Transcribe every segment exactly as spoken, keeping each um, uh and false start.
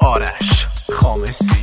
آرش خامسی.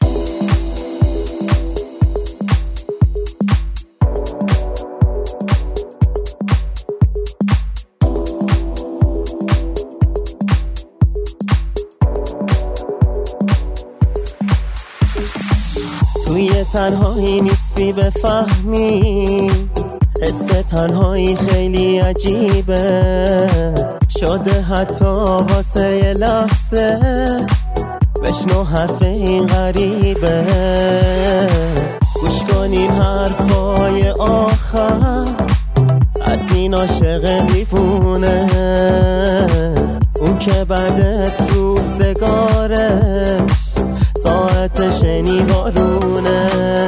توی تنهایی نیستی بفهمی، حس تنهایی خیلی عجیبه، شده حتی واسه یه لحظه بشنو حرف این غریبه. گوش کن این حرفای آخر از این عاشق دیوونه، اون که بعدت روزگارش ساعت شنیوارونه.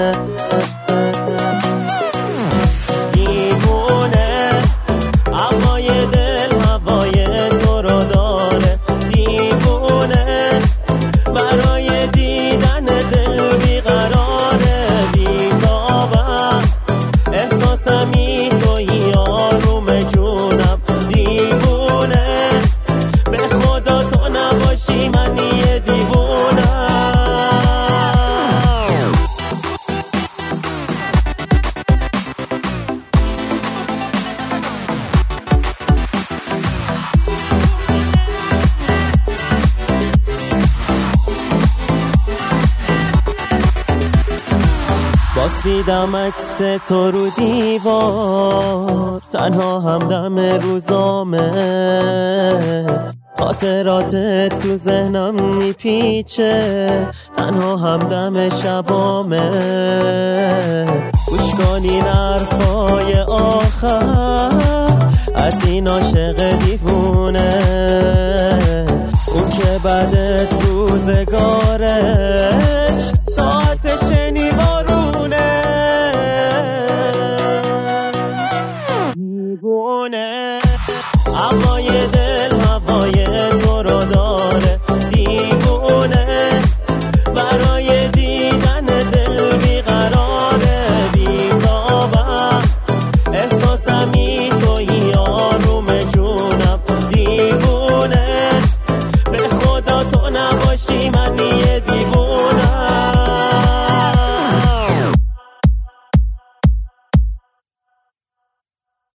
دیوونه هوای دل هوای تو رو داره، دیوونه برای دیدن دل بیقراره، بیتابم احساسمی توی آروم جونم، دیوونه به خدا تو نباشی من یه دیوونه. باز دیدم عکس تو رو دیوار، تنها همدم روزامه، خاطراتت تو ذهنم میپیچه، تنها همدم شبامه. گوش کن این حرفای آخر از این عاشق